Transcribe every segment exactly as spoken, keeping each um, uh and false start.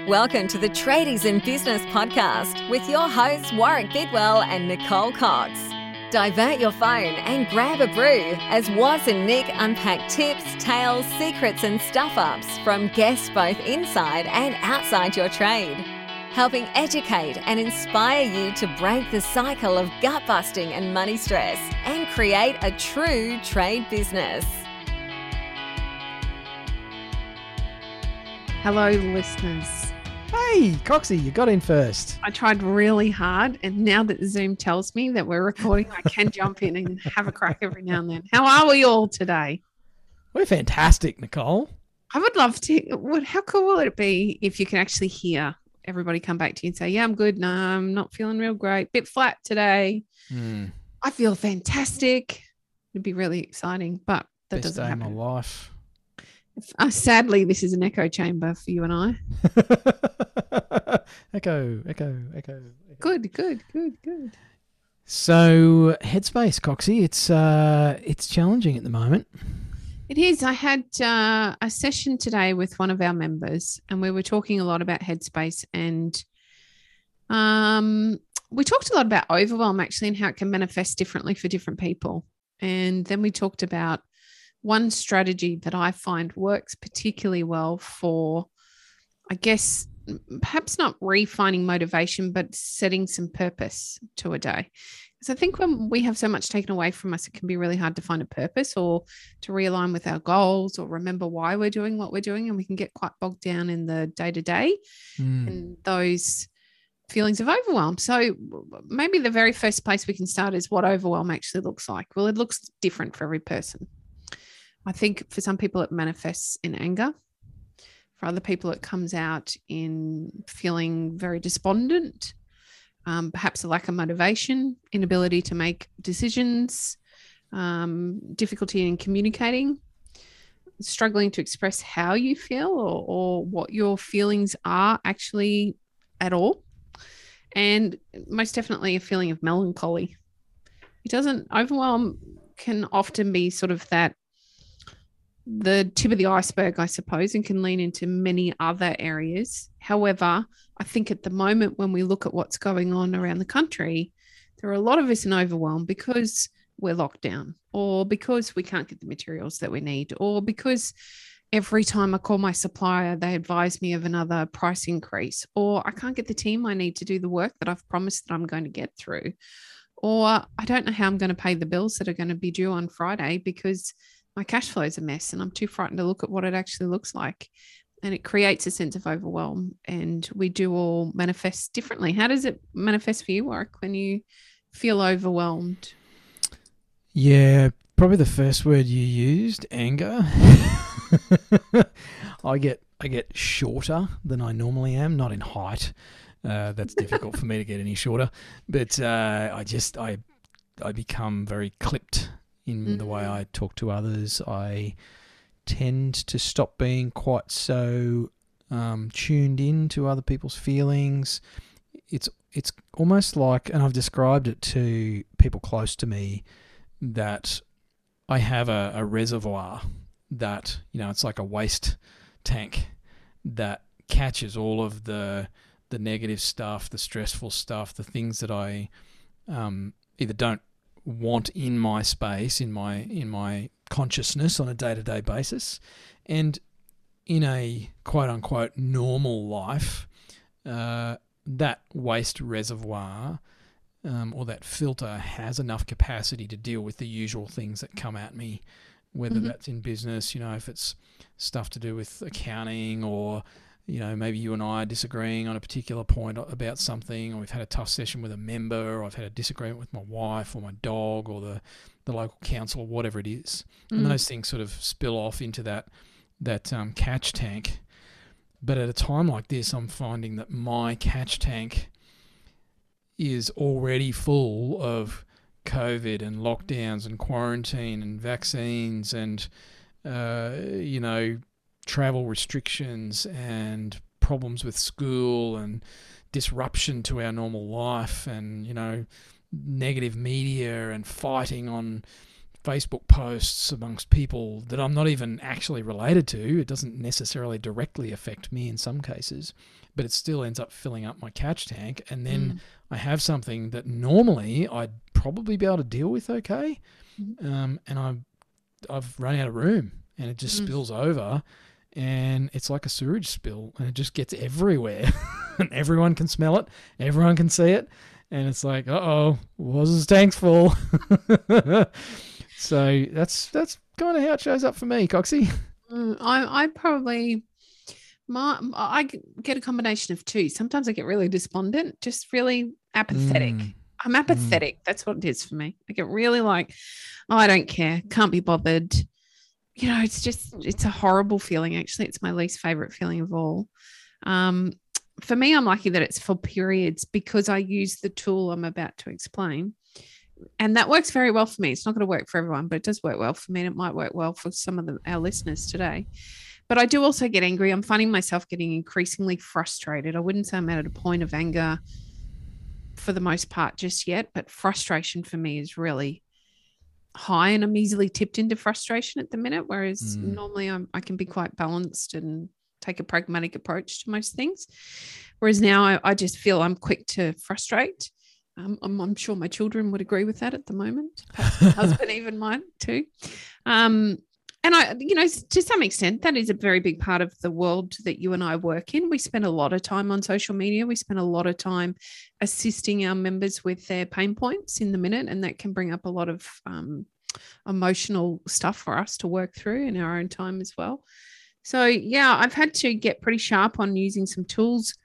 Welcome to the Tradies in Business podcast with your hosts Warwick Bidwell and Nicole Cox. Divert your phone and grab a brew as Waz and Nick unpack tips, tales, secrets and stuff-ups from guests both inside and outside your trade, helping educate and inspire you to break the cycle of gut-busting and money stress and create a true trade business. Hello, listeners. Hey, Coxie, you got in first. I tried really hard, and now that Zoom tells me that we're recording, I can jump in and have a crack every now and then. How are we all today? We're fantastic, Nicole. I would love to. What? How cool will it be if you can actually hear everybody come back to you and say, yeah, I'm good. No, I'm not feeling real great. Bit flat today. Mm. I feel fantastic. It'd be really exciting, but that Best doesn't day happen. of my life. Uh, sadly, this is an echo chamber for you and I. echo, echo, echo, echo. Good, good, good, good. So, Headspace, Coxie, it's uh, it's challenging at the moment. It is. I had uh, a session today with one of our members, and we were talking a lot about Headspace, and um, we talked a lot about overwhelm actually, and how it can manifest differently for different people. And then we talked about one strategy that I find works particularly well for, I guess, perhaps not refining motivation, but setting some purpose to a day. Because I think when we have so much taken away from us, it can be really hard to find a purpose or to realign with our goals or remember why we're doing what we're doing. And we can get quite bogged down in the day-to-day Mm. and those feelings of overwhelm. So maybe the very first place we can start is what overwhelm actually looks like. Well, it looks different for every person. I think for some people it manifests in anger. For other people it comes out in feeling very despondent, um, perhaps a lack of motivation, inability to make decisions, um, difficulty in communicating, struggling to express how you feel or, or what your feelings are actually at all. And most definitely a feeling of melancholy. It doesn't, overwhelm can often be sort of that the tip of the iceberg, I suppose, and can lean into many other areas. However, I think at the moment when we look at what's going on around the country, there are a lot of us in overwhelm because we're locked down or because we can't get the materials that we need or because every time I call my supplier, they advise me of another price increase or I can't get the team I need to do the work that I've promised that I'm going to get through. Or I don't know how I'm going to pay the bills that are going to be due on Friday because my cash flow is a mess and I'm too frightened to look at what it actually looks like. And it creates a sense of overwhelm and we do all manifest differently. How does it manifest for you, Warwick, when you feel overwhelmed? Yeah, probably the first word you used, anger. I get I get shorter than I normally am, not in height. Uh, that's difficult for me to get any shorter. But uh, I just, I, I become very clipped in mm. the way I talk to others. I tend to stop being quite so um, tuned in to other people's feelings. It's it's almost like, and I've described it to people close to me, that I have a, a reservoir that, you know, it's like a waste tank that catches all of the the negative stuff, the stressful stuff, the things that I um, either don't want in my space, in my in my consciousness on a day-to-day basis, and in a quote-unquote normal life, uh, that waste reservoir um, or that filter has enough capacity to deal with the usual things that come at me, whether mm-hmm. that's in business, you know, if it's stuff to do with accounting or, you know, maybe you and I are disagreeing on a particular point about something, or we've had a tough session with a member, or I've had a disagreement with my wife or my dog or the, the local council or whatever it is. Mm. And those things sort of spill off into that that um, catch tank. But at a time like this, I'm finding that my catch tank is already full of COVID and lockdowns and quarantine and vaccines and, uh, you know, travel restrictions and problems with school and disruption to our normal life and, you know, negative media and fighting on Facebook posts amongst people that I'm not even actually related to. It doesn't necessarily directly affect me in some cases, but it still ends up filling up my catch tank. And then mm. I have something that normally I'd probably be able to deal with okay, mm. um, and I'm, I've run out of room, and it just mm. spills over, and it's like a sewage spill, and it just gets everywhere, and everyone can smell it, everyone can see it, and it's like, uh-oh, was his tank's full? So that's that's kind of how it shows up for me, Coxie. Mm, I I probably my I get a combination of two. Sometimes I get really despondent, just really apathetic. Mm. I'm apathetic. Mm. That's what it is for me. I get really like, oh, I don't care, can't be bothered. You know, it's just it's a horrible feeling. Actually, it's my least favorite feeling of all. Um, for me, I'm lucky that it's for periods because I use the tool I'm about to explain. And that works very well for me. It's not going to work for everyone, but it does work well for me. And it might work well for some of the, our listeners today. But I do also get angry. I'm finding myself getting increasingly frustrated. I wouldn't say I'm at a point of anger for the most part just yet, but frustration for me is really high, and I'm easily tipped into frustration at the minute, whereas mm. normally I'm, I can be quite balanced and take a pragmatic approach to most things. Whereas now I, I just feel I'm quick to frustrate. Um, I'm, I'm sure my children would agree with that at the moment. Perhaps my husband even mine too. Um, and I, you know, to some extent, that is a very big part of the world that you and I work in. We spend a lot of time on social media. We spend a lot of time assisting our members with their pain points in the minute, and that can bring up a lot of um, emotional stuff for us to work through in our own time as well. So, yeah, I've had to get pretty sharp on using some tools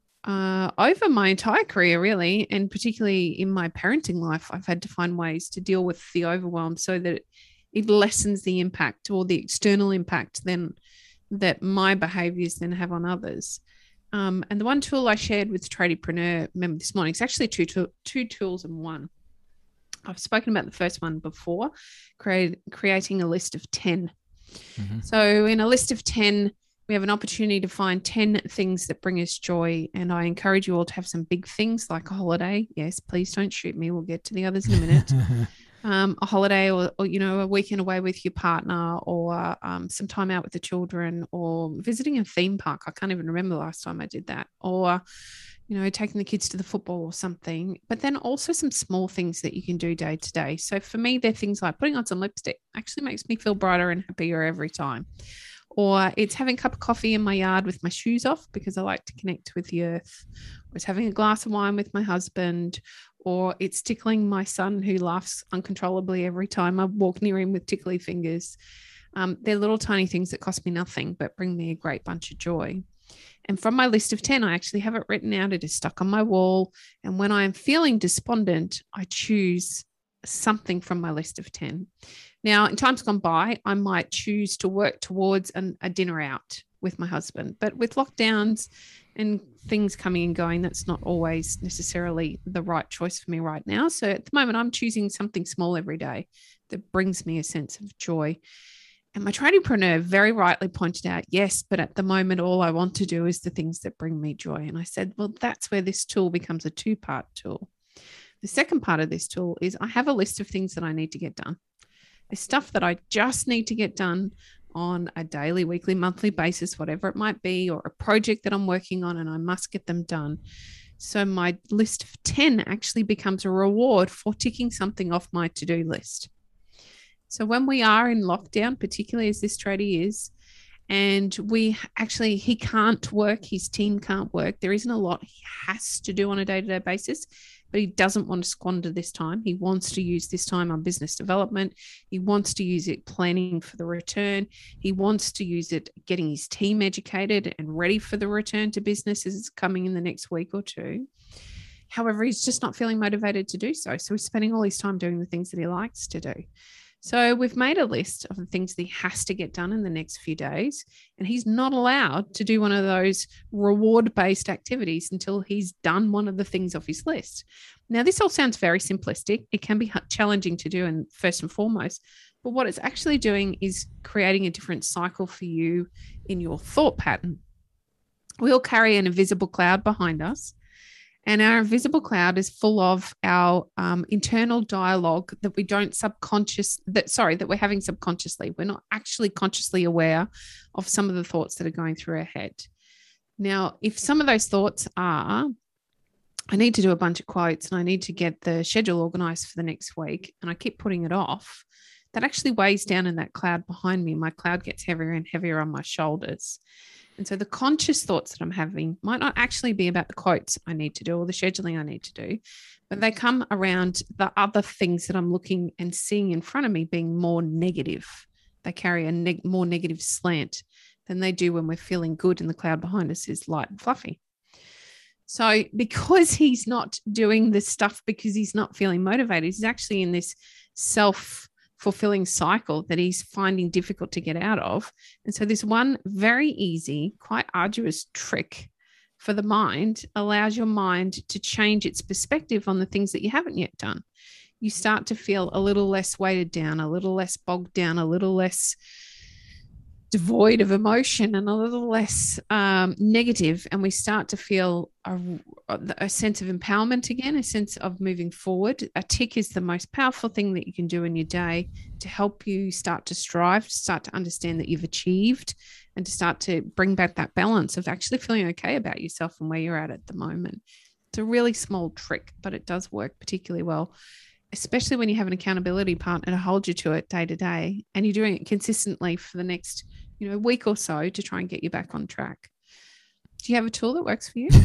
Uh, over my entire career, really, and particularly in my parenting life. I've had to find ways to deal with the overwhelm so that it, it lessens the impact or the external impact then that my behaviors then have on others. Um, and the one tool I shared with Tradiepreneur member this morning, it's actually two, two, two tools in one. I've spoken about the first one before, create, creating a list of ten. Mm-hmm. So in a list of ten, we have an opportunity to find ten things that bring us joy. And I encourage you all to have some big things like a holiday. Yes, please don't shoot me. We'll get to the others in a minute. um, a holiday or, or, you know, a weekend away with your partner, or um, some time out with the children, or visiting a theme park. I can't even remember the last time I did that. Or, you know, taking the kids to the football or something. But then also some small things that you can do day to day. So for me, they're things like putting on some lipstick. Actually makes me feel brighter and happier every time. Or it's having a cup of coffee in my yard with my shoes off because I like to connect with the earth. Or it's having a glass of wine with my husband. Or it's tickling my son who laughs uncontrollably every time I walk near him with tickly fingers. Um, they're little tiny things that cost me nothing but bring me a great bunch of joy. And from my list of ten, I actually have it written out. It is stuck on my wall. And when I am feeling despondent, I choose something from my list of ten. Now, in times gone by, I might choose to work towards an, a dinner out with my husband. But with lockdowns and things coming and going, that's not always necessarily the right choice for me right now. So at the moment, I'm choosing something small every day that brings me a sense of joy. And my tradiepreneur very rightly pointed out, yes, but at the moment, all I want to do is the things that bring me joy. And I said, well, that's where this tool becomes a two-part tool. The second part of this tool is I have a list of things that I need to get done. There's stuff that I just need to get done on a daily, weekly, monthly basis, whatever it might be, or a project that I'm working on and I must get them done. So my list of ten actually becomes a reward for ticking something off my to-do list. So when we are in lockdown, particularly as this tradie is, and we actually, he can't work, his team can't work, there isn't a lot he has to do on a day-to-day basis, but he doesn't want to squander this time. He wants to use this time on business development. He wants to use it planning for the return. He wants to use it getting his team educated and ready for the return to business as it's coming in the next week or two. However, he's just not feeling motivated to do so. So he's spending all his time doing the things that he likes to do. So we've made a list of the things that he has to get done in the next few days, and he's not allowed to do one of those reward-based activities until he's done one of the things off his list. Now, this all sounds very simplistic. It can be challenging to do, and first and foremost, but what it's actually doing is creating a different cycle for you in your thought pattern. We all carry an invisible cloud behind us, And our invisible cloud is full of our um, internal dialogue that we don't subconscious that sorry that we're having subconsciously. We're not actually consciously aware of some of the thoughts that are going through our head. Now, if some of those thoughts are, I need to do a bunch of quotes and I need to get the schedule organized for the next week, and I keep putting it off, that actually weighs down in that cloud behind me. My cloud gets heavier and heavier on my shoulders. And so the conscious thoughts that I'm having might not actually be about the quotes I need to do or the scheduling I need to do, but they come around the other things that I'm looking and seeing in front of me being more negative. They carry a neg- more negative slant than they do when we're feeling good and the cloud behind us is light and fluffy. So because he's not doing this stuff because he's not feeling motivated, he's actually in this self fulfilling cycle that he's finding difficult to get out of. And so this one very easy, quite arduous trick for the mind allows your mind to change its perspective on the things that you haven't yet done. You start to feel a little less weighted down, a little less bogged down, a little less devoid of emotion and a little less um, negative, and we start to feel a, a sense of empowerment again, a sense of moving forward. A tick is the most powerful thing that you can do in your day to help you start to strive, start to understand that you've achieved, and to start to bring back that balance of actually feeling okay about yourself and where you're at at the moment. It's a really small trick, but it does work particularly well, especially when you have an accountability partner to hold you to it day to day, and you're doing it consistently for the next you know, week or so to try and get you back on track. Do you have a tool that works for you?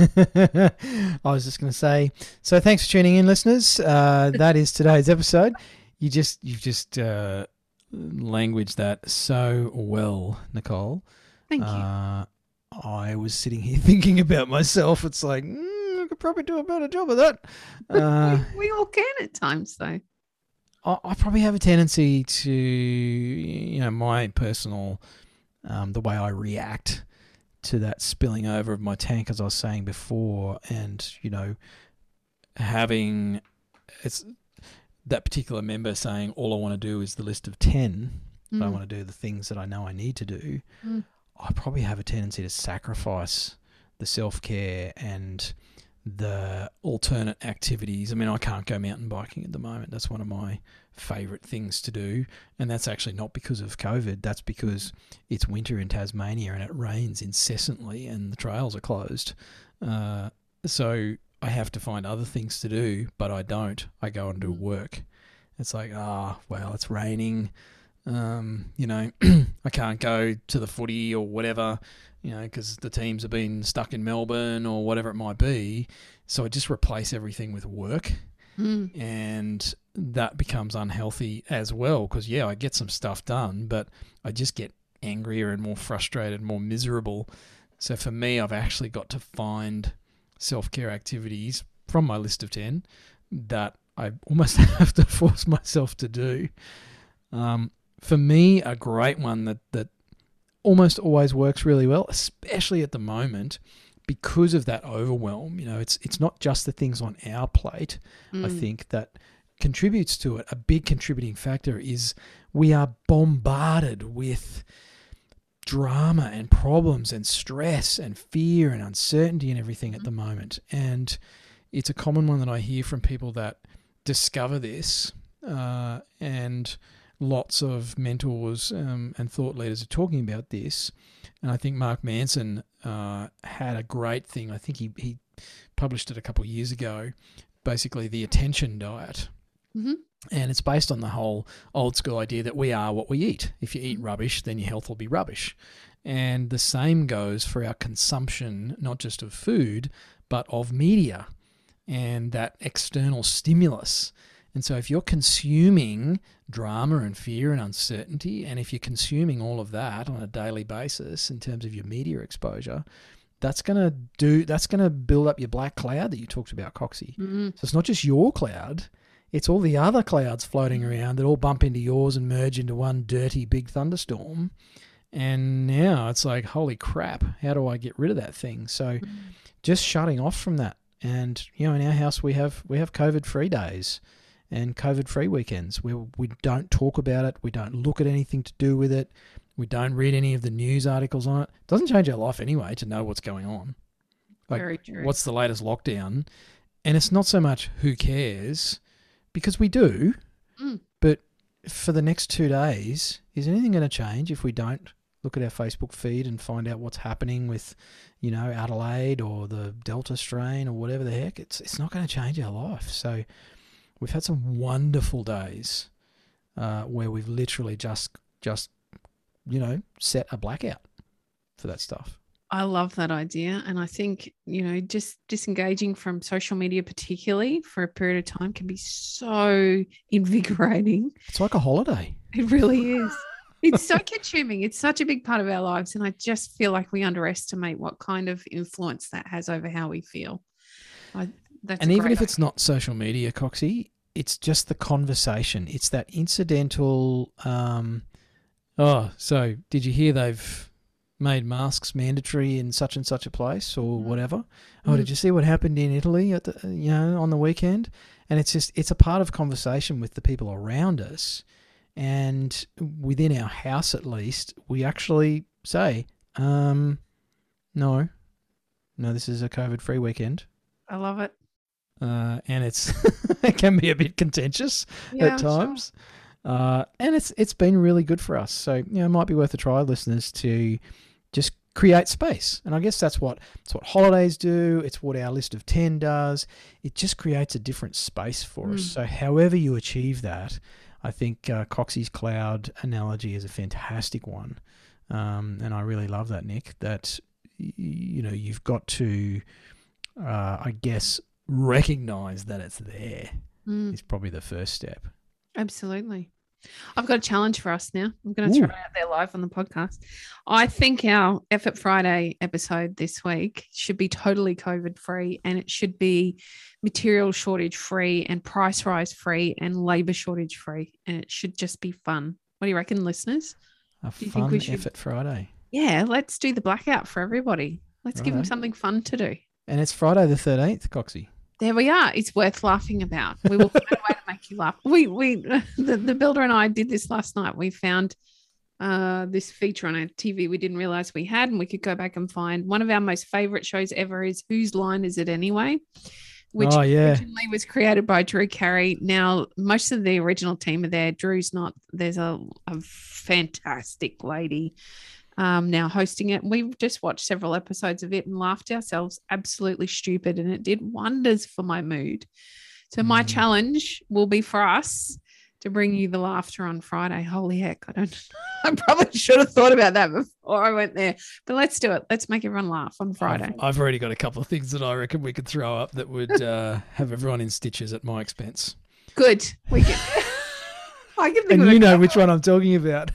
I was just going to say, so thanks for tuning in, listeners. Uh, that is today's episode. You just, you've just uh, languaged that so well, Nicole. Thank you. Uh, I was sitting here thinking about myself. It's like, mm, I could probably do a better job of that. Uh, we, we all can at times, though. I probably have a tendency to, you know, my personal, um, the way I react to that spilling over of my tank, as I was saying before, and, you know, having it's that particular member saying, all I want to do is the list of ten, mm. but I want to do the things that I know I need to do. Mm. I probably have a tendency to sacrifice the self-care and the alternate activities. I mean, I can't go mountain biking at the moment. That's one of my favourite things to do. And that's actually not because of COVID. That's because it's winter in Tasmania and it rains incessantly and the trails are closed. Uh, so I have to find other things to do, but I don't. I go and do work. It's like, ah, oh, well, it's raining. Um, you know, I can't go to the footy or whatever, you know, because the teams have been stuck in Melbourne or whatever it might be. So I just replace everything with work. Mm. And that becomes unhealthy as well because, yeah, I get some stuff done, but I just get angrier and more frustrated, more miserable. So for me, I've actually got to find self-care activities from my list of ten that I almost have to force myself to do. Um, for me, a great one that, that almost always works really well, especially at the moment, because of that overwhelm. You know, it's it's not just the things on our plate, mm. I think, that contributes to it. A big contributing factor is we are bombarded with drama and problems and stress and fear and uncertainty and everything mm. at the moment. And it's a common one that I hear from people that discover this, uh, and lots of mentors um, and thought leaders are talking about this. And I think Mark Manson uh, had a great thing. I think he, he published it a couple of years ago, basically the attention diet. Mm-hmm. And it's based on the whole old school idea that we are what we eat. If you eat rubbish, then your health will be rubbish. And the same goes for our consumption, not just of food, but of media and that external stimulus. And so if you're consuming drama and fear and uncertainty, and if you're consuming all of that on a daily basis in terms of your media exposure, that's going to do, that's going to build up your black cloud that you talked about, Coxie. Mm-hmm. So it's not just your cloud, it's all the other clouds floating around that all bump into yours and merge into one dirty big thunderstorm. And now it's like, holy crap, how do I get rid of that thing? So mm-hmm. just shutting off from that. And, you know, in our house we have we have COVID-free days and COVID-free weekends where we don't talk about it, we don't look at anything to do with it, we don't read any of the news articles on it. It doesn't change our life anyway to know what's going on. Like, Very true. what's the latest lockdown? And it's not so much who cares, because we do, Mm. but for the next two days, is anything going to change if we don't look at our Facebook feed and find out what's happening with, you know, Adelaide or the Delta strain or whatever the heck? It's it's not going to change our life. So we've had some wonderful days uh, where we've literally just just you know set a blackout for that stuff. I love that idea. And I think, you know, just disengaging from social media, particularly for a period of time, can be so invigorating. It's like a holiday. It really is. It's so consuming. It's such a big part of our lives. And I just feel like we underestimate what kind of influence that has over how we feel. I, that's And a even great if it's idea. not social media, Coxie, it's just the conversation. It's that incidental, um, oh, so did you hear they've made masks mandatory in such and such a place or whatever? Oh, Mm. did you see what happened in Italy at the, you know, on the weekend? And it's just, it's a part of conversation with the people around us. And within our house, at least, we actually say, um, no, no, this is a COVID-free weekend. I love it. Uh, and it's it can be a bit contentious Yeah, at sure. times. Uh, and it's it's been really good for us. So, you know, it might be worth a try, listeners, to just create space. And I guess that's what it's what holidays do. It's what our list of ten does. It just creates a different space for us. Mm. So however you achieve that, I think uh, Coxie's cloud analogy is a fantastic one. Um, and I really love that, Nick, that, y- you know, you've got to, uh, I guess, recognize that it's there Mm. is probably the first step. Absolutely. I've got a challenge for us now. I'm going to throw Ooh. it out there live on the podcast. I think our Effort Friday episode this week should be totally COVID free, and it should be material shortage free and price rise free and labor shortage free. And it should just be fun. What do you reckon, listeners? A Do you think fun we should- effort Friday. Yeah, let's do the blackout for everybody. Let's give them Righto. something fun to do. And it's Friday the thirteenth, Coxie. There we are. It's worth laughing about. We will find a way to make you laugh. We we the, the builder and I did this last night. We found uh, this feature on our T V we didn't realize we had, and we could go back and find one of our most favorite shows ever is Whose Line Is It Anyway? Which Oh, yeah. originally was created by Drew Carey. Now, most of the original team are there. Drew's not. There's a, a fantastic lady um, now hosting it. We've just watched several episodes of it and laughed ourselves absolutely stupid, and it did wonders for my mood. So my Mm. challenge will be for us to bring you the laughter on Friday. Holy heck, I don't. I probably should have thought about that before I went there, but let's do it. Let's make everyone laugh on Friday. I've, I've already got a couple of things that I reckon we could throw up that would uh, have everyone in stitches at my expense. Good. We can. I can think And of you a know couple. which one I'm talking about.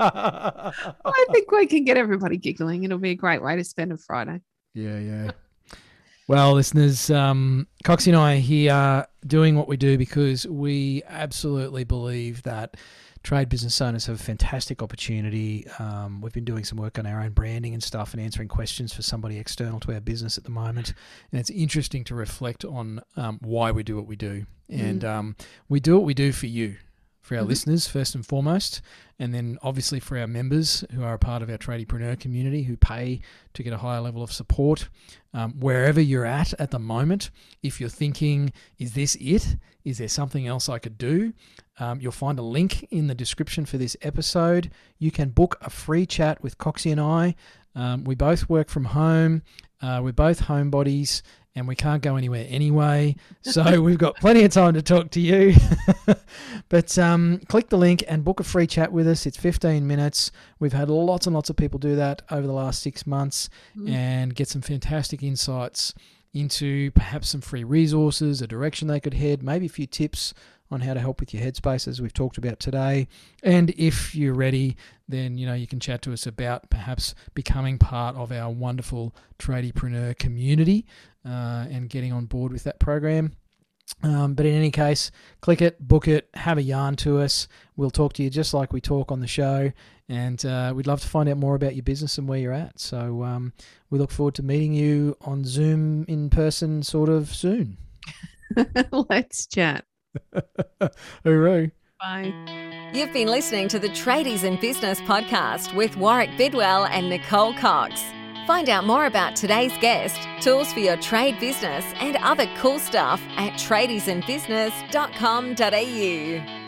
I think we can get everybody giggling. It'll be a great way to spend a Friday. Yeah, yeah. Well, listeners, um, Coxie and I are here doing what we do because we absolutely believe that trade business owners have a fantastic opportunity. Um, we've been doing some work on our own branding and stuff and answering questions for somebody external to our business at the moment. And it's interesting to reflect on um, why we do what we do. And um, we do what we do for you, for our Mhm. listeners, first and foremost, and then obviously for our members who are a part of our Tradiepreneur community who pay to get a higher level of support. Um, wherever you're at at the moment, if you're thinking, is this it? Is there something else I could do? Um, you'll find a link in the description for this episode. You can book a free chat with Coxie and I. Um, we both work from home. Uh, we're both homebodies. And we can't go anywhere anyway. So we've got plenty of time to talk to you. But um, click the link and book a free chat with us. It's fifteen minutes. We've had lots and lots of people do that over the last six months Mm. and get some fantastic insights into perhaps some free resources, a direction they could head, maybe a few tips on how to help with your headspace as we've talked about today. And if you're ready, then you know you can chat to us about perhaps becoming part of our wonderful Tradiepreneur community uh, and getting on board with that program. Um, but in any case, click it, book it, have a yarn to us. We'll talk to you just like we talk on the show, and uh, we'd love to find out more about your business and where you're at. So um, we look forward to meeting you on Zoom in person sort of soon. Let's chat. Hooroo. Bye. You've been listening to the Tradies in Business podcast with Warwick Bidwell and Nicole Cox. Find out more about today's guest, tools for your trade business, and other cool stuff at tradies in business dot com dot a u.